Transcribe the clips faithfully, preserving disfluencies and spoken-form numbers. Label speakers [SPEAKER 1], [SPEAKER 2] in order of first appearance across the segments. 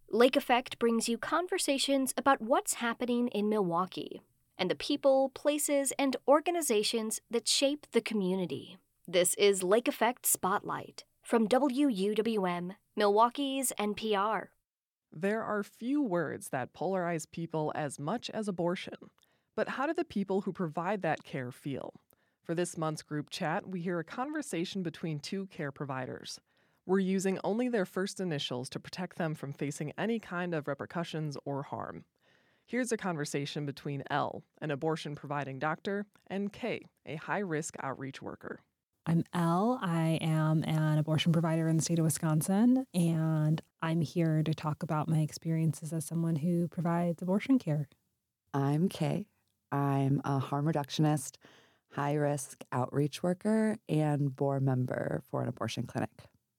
[SPEAKER 1] Lake Effect brings you conversations about what's happening in Milwaukee and the people, places, and organizations that shape the community. This is Lake Effect Spotlight from W U W M, Milwaukee's N P R.
[SPEAKER 2] There are few words that polarize people as much as abortion. But how do the people who provide that care feel? For this month's group chat, we hear a conversation between two care providers. We're using only their first initials to protect them from facing any kind of repercussions or harm. Here's a conversation between L, an abortion-providing doctor, and K, a high-risk outreach worker.
[SPEAKER 3] I'm Elle. I am an abortion provider in the state of Wisconsin, and I'm here to talk about my experiences as someone who provides abortion care.
[SPEAKER 4] I'm Kay. I'm a harm reductionist, high-risk outreach worker, and board member for an abortion clinic.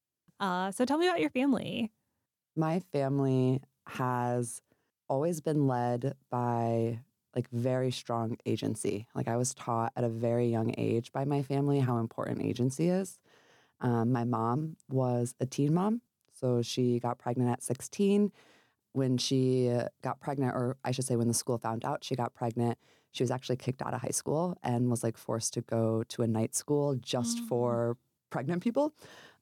[SPEAKER 3] Uh, so tell me about your family.
[SPEAKER 4] My family has always been led by like very strong agency. Like I was taught at a very young age by my family how important agency is. Um, my mom was a teen mom, so she got pregnant at sixteen. When she got pregnant, or I should say when the school found out she got pregnant, she was actually kicked out of high school and was like forced to go to a night school just mm. for pregnant people.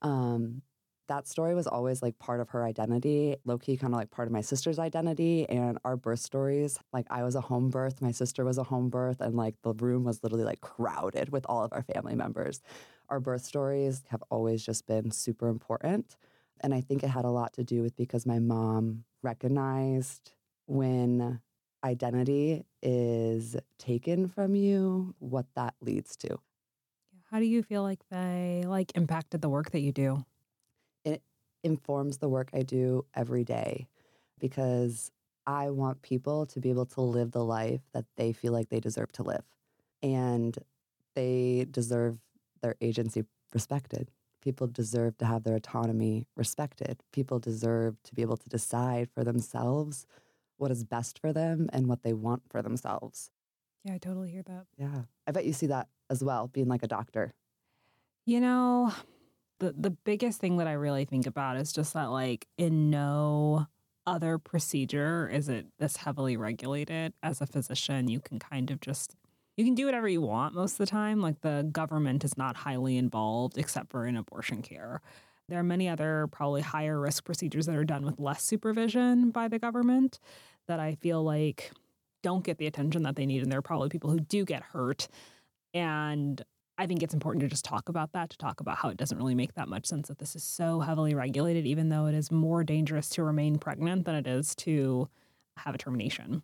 [SPEAKER 4] Um, that story was always like part of her identity, low-key kind of like part of my sister's identity and our birth stories. Like I was a home birth, my sister was a home birth, and like the room was literally like crowded with all of our family members. Our birth stories have always just been super important. And I think it had a lot to do with because my mom recognized when identity is taken from you, what that leads to.
[SPEAKER 3] How do you feel like they like impacted the work that you do?
[SPEAKER 4] It informs the work I do every day because I want people to be able to live the life that they feel like they deserve to live. And they deserve their agency respected. People deserve to have their autonomy respected. People deserve to be able to decide for themselves what is best for them and what they want for themselves.
[SPEAKER 3] Yeah, I totally hear that.
[SPEAKER 4] Yeah. I bet you see that as well, being like a doctor.
[SPEAKER 3] You know, the the biggest thing that I really think about is just that, like, in no other procedure is it this heavily regulated. As a physician, you can kind of just, you can do whatever you want most of the time. Like, the government is not highly involved except for in abortion care. There are many other probably higher risk procedures that are done with less supervision by the government that I feel like don't get the attention that they need. And there are probably people who do get hurt. And I think it's important to just talk about that, to talk about how it doesn't really make that much sense that this is so heavily regulated, even though it is more dangerous to remain pregnant than it is to have a termination.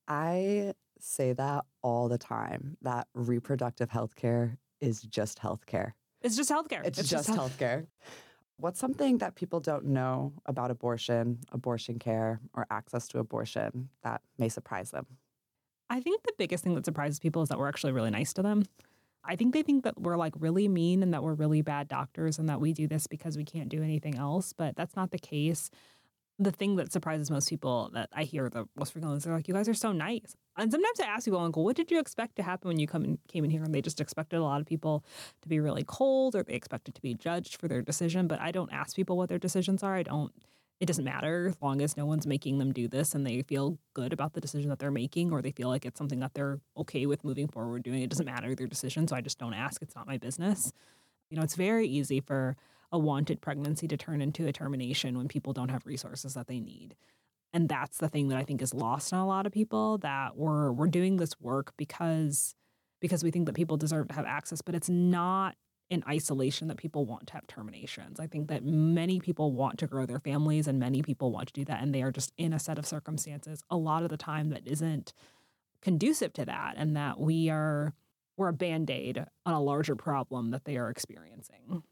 [SPEAKER 4] I say that all the time, that reproductive health care is just health care.
[SPEAKER 3] It's just health care.
[SPEAKER 4] It's,
[SPEAKER 3] it's
[SPEAKER 4] just, just health care. What's something that people don't know about abortion, abortion care, or access to abortion that may surprise them?
[SPEAKER 3] I think the biggest thing that surprises people is that we're actually really nice to them. I think they think that we're like really mean and that we're really bad doctors and that we do this because we can't do anything else, but that's not the case. The thing that surprises most people that I hear the most frequently is they're like, you guys are so nice. And sometimes I ask people, like, well, what did you expect to happen when you come in, came in here? And they just expected a lot of people to be really cold or they expected to be judged for their decision. But I don't ask people what their decisions are. I don't. It doesn't matter as long as no one's making them do this and they feel good about the decision that they're making or they feel like it's something that they're okay with moving forward doing. It doesn't matter their decision, so I just don't ask. It's not my business. You know, it's very easy for a wanted pregnancy to turn into a termination when people don't have resources that they need. And that's the thing that I think is lost on a lot of people, that we're we're doing this work because because we think that people deserve to have access, but it's not in isolation that people want to have terminations. I think that many people want to grow their families and many people want to do that, and they are just in a set of circumstances a lot of the time that isn't conducive to that, and that we are we're a Band-Aid on a larger problem that they are experiencing.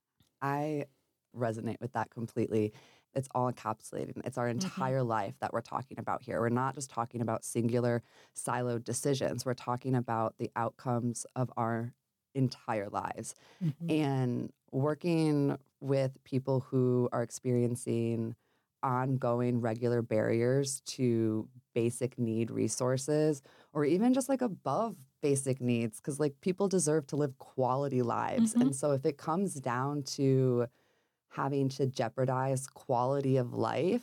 [SPEAKER 4] I resonate with that completely. It's all encapsulated. It's our entire mm-hmm. life that we're talking about here. We're not just talking about singular siloed decisions. We're talking about the outcomes of our entire lives. Mm-hmm. And working with people who are experiencing ongoing regular barriers to basic need resources, or even just like above basic needs, because like people deserve to live quality lives. Mm-hmm. And so if it comes down to having to jeopardize quality of life,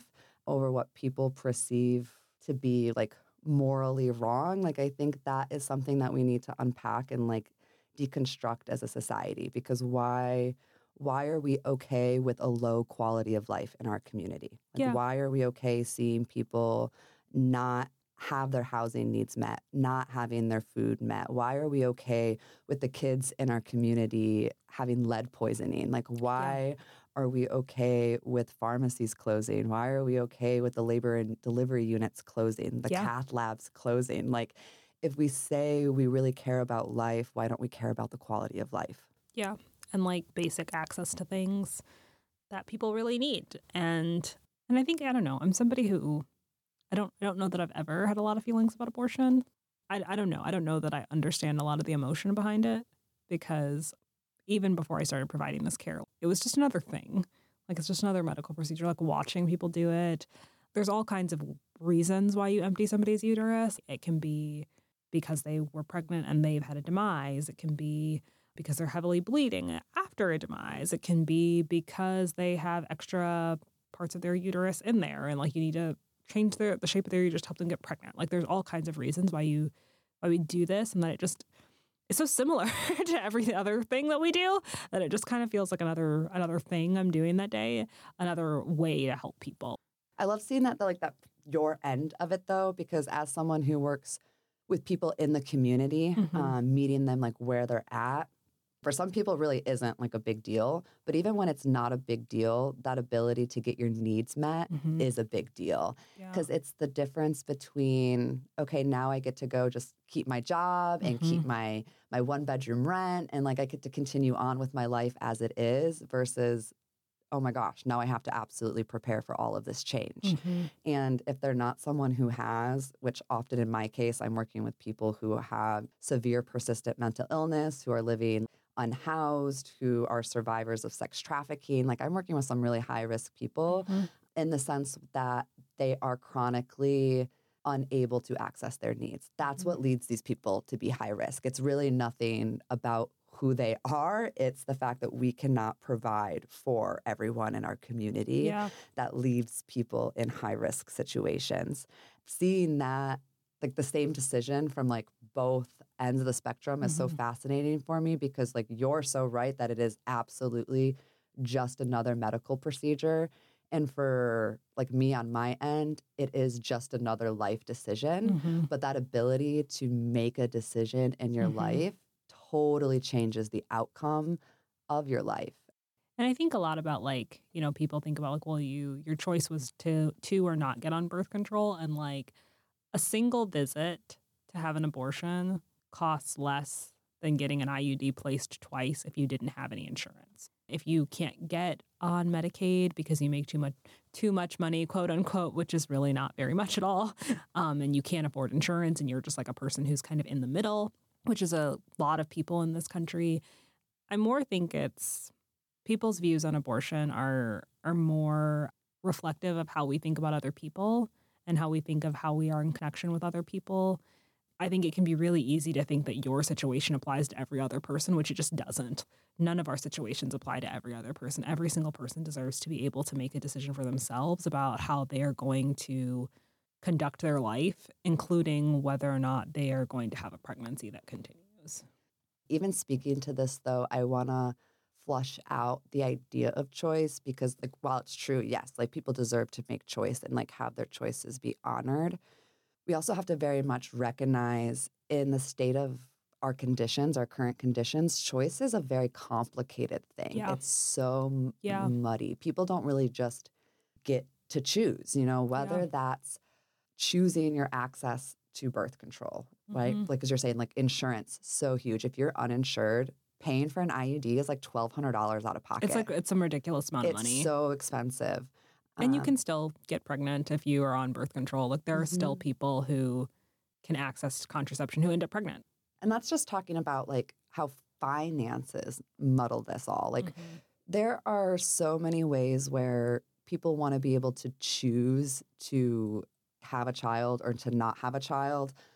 [SPEAKER 4] over what people perceive to be like morally wrong, like I think that is something that we need to unpack and like deconstruct as a society, because why why are we okay with a low quality of life in our community? Like
[SPEAKER 3] Yeah.
[SPEAKER 4] why are we okay seeing people not have their housing needs met, not having their food met? Why are we okay with the kids in our community having lead poisoning? Like why yeah. are we okay with pharmacies closing? Why are we okay with the labor and delivery units closing, the yeah. cath labs closing? Like if we say we really care about life, why don't we care about the quality of life?
[SPEAKER 3] Yeah. And like basic access to things that people really need. And and I think, I don't know, I'm somebody who I don't I don't know that I've ever had a lot of feelings about abortion. I, I don't know. I don't know that I understand a lot of the emotion behind it, because even before I started providing this care, it was just another thing. Like it's just another medical procedure, like watching people do it. There's all kinds of reasons why you empty somebody's uterus. It can be because they were pregnant and they've had a demise. It can be because they're heavily bleeding after a demise. It can be because they have extra parts of their uterus in there and like you need to change their, the shape of their uterus to help them get pregnant. Like there's all kinds of reasons why you why we do this, and that it just it's so similar to every other thing that we do that it just kind of feels like another another thing I'm doing that day, another way to help people.
[SPEAKER 4] I love seeing that, like that your end of it though, because as someone who works with people in the community, mm-hmm. um, meeting them like where they're at, for some people it really isn't like a big deal. But even when it's not a big deal, that ability to get your needs met mm-hmm. is a big deal. Because yeah. it's the difference between, okay, now I get to go just keep my job and mm-hmm. keep my my one bedroom rent and like I get to continue on with my life as it is, versus, oh my gosh, now I have to absolutely prepare for all of this change. Mm-hmm. And if they're not someone who has, which often in my case, I'm working with people who have severe persistent mental illness, who are living unhoused, who are survivors of sex trafficking. Like I'm working with some really high risk people mm-hmm. in the sense that they are chronically unable to access their needs. That's mm-hmm. what leads these people to be high risk. It's really nothing about who they are. It's the fact that we cannot provide for everyone in our community yeah. that leaves people in high risk situations. Seeing that, like the same decision from like both ends of the spectrum is mm-hmm. so fascinating for me, because like you're so right that it is absolutely just another medical procedure. And for like me on my end, it is just another life decision. Mm-hmm. But that ability to make a decision in your mm-hmm. life totally changes the outcome of your life.
[SPEAKER 3] And I think a lot about like, you know, people think about like, well, you your choice was to to or not get on birth control, and like a single visit to have an abortion costs less than getting an I U D placed twice if you didn't have any insurance. If you can't get on Medicaid because you make too much too much money, quote unquote, which is really not very much at all, um, and you can't afford insurance and you're just like a person who's kind of in the middle, which is a lot of people in this country, I more think it's people's views on abortion are are more reflective of how we think about other people and how we think of how we are in connection with other people. I think it can be really easy to think that your situation applies to every other person, which it just doesn't. None of our situations apply to every other person. Every single person deserves to be able to make a decision for themselves about how they are going to conduct their life, including whether or not they are going to have a pregnancy that continues.
[SPEAKER 4] Even speaking to this, though, I want to flush out the idea of choice, because like while it's true, yes, like people deserve to make choice and like have their choices be honored, we also have to very much recognize in the state of our conditions, our current conditions, choice is a very complicated thing.
[SPEAKER 3] Yeah.
[SPEAKER 4] It's so
[SPEAKER 3] yeah.
[SPEAKER 4] m- muddy. People don't really just get to choose, you know, whether
[SPEAKER 3] yeah.
[SPEAKER 4] that's choosing your access to birth control, right?
[SPEAKER 3] Mm-hmm.
[SPEAKER 4] Like as you're saying, like insurance, so huge. If you're uninsured, paying for an I U D is like twelve hundred dollars out of pocket.
[SPEAKER 3] It's like it's some ridiculous amount
[SPEAKER 4] it's
[SPEAKER 3] of money.
[SPEAKER 4] It's so expensive.
[SPEAKER 3] And you can still get pregnant if you are on birth control. Like there are mm-hmm. still people who can access contraception who end up pregnant.
[SPEAKER 4] And that's just talking about like how finances muddle this all. Like mm-hmm. there are so many ways where people want to be able to choose to have a child or to not have a child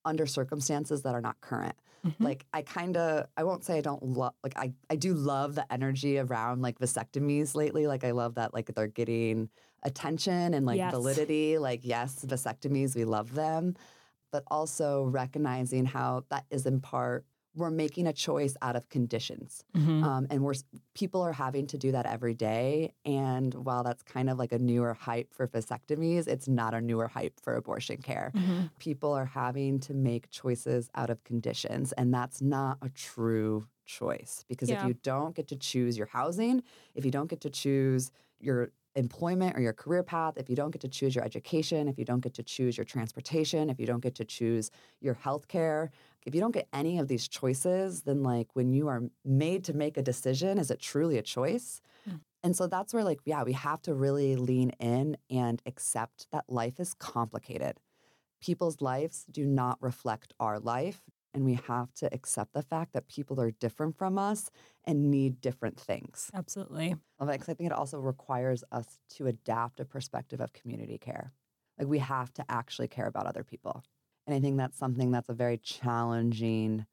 [SPEAKER 4] under circumstances that are not current.
[SPEAKER 3] Mm-hmm.
[SPEAKER 4] Like I kind of, I won't say I don't love, like I, I do love the energy around like vasectomies lately. Like I love that like they're getting attention and like
[SPEAKER 3] Yes.
[SPEAKER 4] validity. Like yes, vasectomies, we love them. But also recognizing how that is in part, we're making a choice out of conditions.
[SPEAKER 3] Mm-hmm.
[SPEAKER 4] Um, and we're people are having to do that every day. And while that's kind of like a newer hype for vasectomies, it's not a newer hype for abortion care.
[SPEAKER 3] Mm-hmm.
[SPEAKER 4] People are having to make choices out of conditions. And that's not a true choice. Because
[SPEAKER 3] Yeah.
[SPEAKER 4] if you don't get to choose your housing, if you don't get to choose your employment or your career path, if you don't get to choose your education, if you don't get to choose your transportation, if you don't get to choose your health care, if you don't get any of these choices, then like when you are made to make a decision, is it truly a choice?
[SPEAKER 3] Mm.
[SPEAKER 4] And so that's where like, yeah, we have to really lean in and accept that life is complicated. People's lives do not reflect our life. And we have to accept the fact that people are different from us and need different things.
[SPEAKER 3] Absolutely.
[SPEAKER 4] Like, I think it also requires us to adapt a perspective of community care. Like we have to actually care about other people. And I think that's something that's a very challenging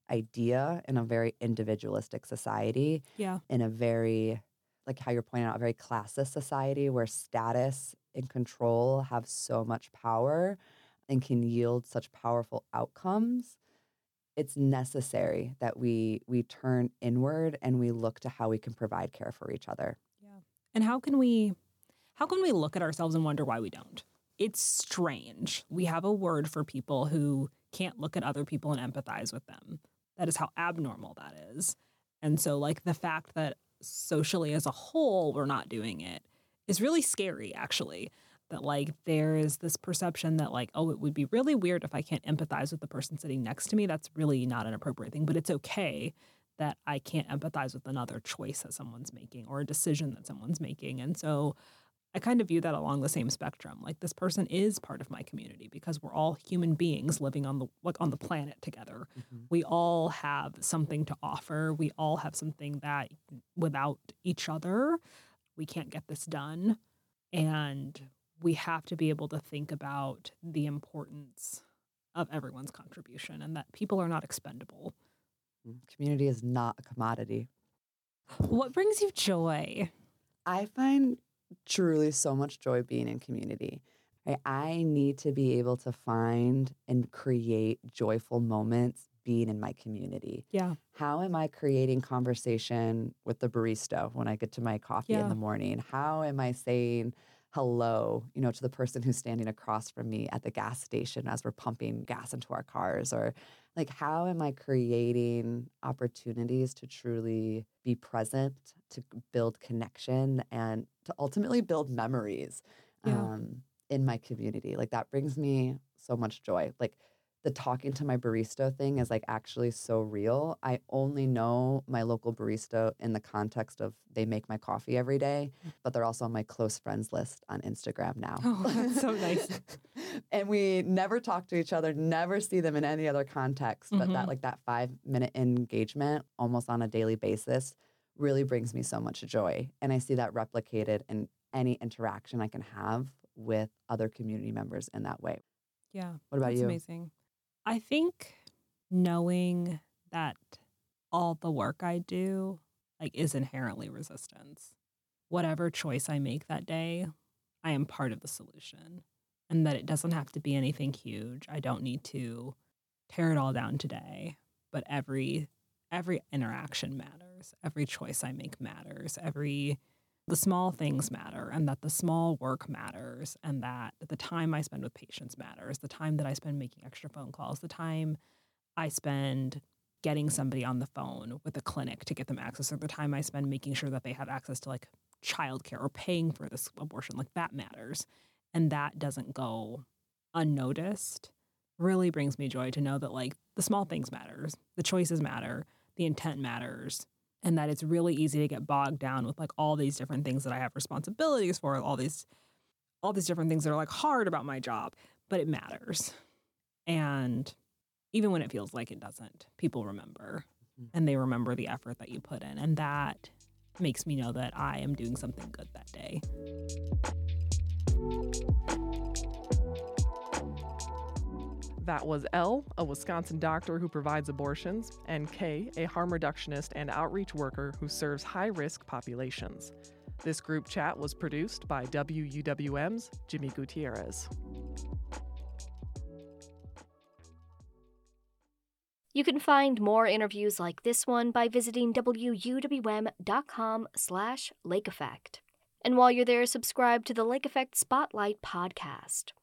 [SPEAKER 4] idea in a very individualistic society,
[SPEAKER 3] Yeah.
[SPEAKER 4] in a very, like how you're pointing out, a very classist society where status and control have so much power and can yield such powerful outcomes. It's necessary that we we turn inward and we look to how we can provide care for each other.
[SPEAKER 3] Yeah. And how can we how can we look at ourselves and wonder why we don't? It's strange. We have a word for people who can't look at other people and empathize with them. That is how abnormal that is. And so like the fact that socially as a whole we're not doing it is really scary, actually. That like there is this perception that like, oh, it would be really weird if I can't empathize with the person sitting next to me. That's really not an appropriate thing, but it's okay that I can't empathize with another choice that someone's making or a decision that someone's making. And so I kind of view that along the same spectrum. Like this person is part of my community because we're all human beings living on the like on the planet together.
[SPEAKER 4] Mm-hmm.
[SPEAKER 3] We all have something to offer. We all have something that without each other, we can't get this done. And we have to be able to think about the importance of everyone's contribution and that people are not expendable.
[SPEAKER 4] Community is not a commodity.
[SPEAKER 3] What brings you joy?
[SPEAKER 4] I find truly so much joy being in community. Right? I need to be able to find and create joyful moments being in my community.
[SPEAKER 3] Yeah.
[SPEAKER 4] How am I creating conversation with the barista when I get to my coffee
[SPEAKER 3] Yeah.
[SPEAKER 4] in the morning? How am I saying hello, you know, to the person who's standing across from me at the gas station as we're pumping gas into our cars? Or like, how am I creating opportunities to truly be present, to build connection, and to ultimately build memories
[SPEAKER 3] Yeah.
[SPEAKER 4] um, in my community? Like that brings me so much joy. Like the talking to my barista thing is like actually so real. I only know my local barista in the context of they make my coffee every day, but they're also on my close friends list on Instagram now.
[SPEAKER 3] Oh, that's so nice.
[SPEAKER 4] And we never talk to each other, never see them in any other context. But that
[SPEAKER 3] Mhm.
[SPEAKER 4] like that five minute engagement almost on a daily basis really brings me so much joy. And I see that replicated in any interaction I can have with other community members in that way.
[SPEAKER 3] Yeah.
[SPEAKER 4] What about
[SPEAKER 3] That's
[SPEAKER 4] you?
[SPEAKER 3] amazing. I think knowing that all the work I do like is inherently resistance. Whatever choice I make that day, I am part of the solution. And that it doesn't have to be anything huge. I don't need to tear it all down today, but every every interaction matters. Every choice I make matters. Every the small things matter, and that the small work matters, and that the time I spend with patients matters, the time that I spend making extra phone calls, the time I spend getting somebody on the phone with a clinic to get them access, or the time I spend making sure that they have access to like childcare or paying for this abortion, like that matters. And that doesn't go unnoticed. Really brings me joy to know that like the small things matters, the choices matter, the intent matters, and that it's really easy to get bogged down with like all these different things that I have responsibilities for, all these all these different things that are like hard about my job, but it matters. And even when it feels like it doesn't, people remember, and they remember the effort that you put in, and that makes me know that I am doing something good that day.
[SPEAKER 2] That was L, a Wisconsin doctor who provides abortions, and K, a harm reductionist and outreach worker who serves high-risk populations. This group chat was produced by W U W M's Jimmy Gutierrez.
[SPEAKER 1] You can find more interviews like this one by visiting W U W M dot com slash Lake Effect. And while you're there, subscribe to the Lake Effect Spotlight podcast.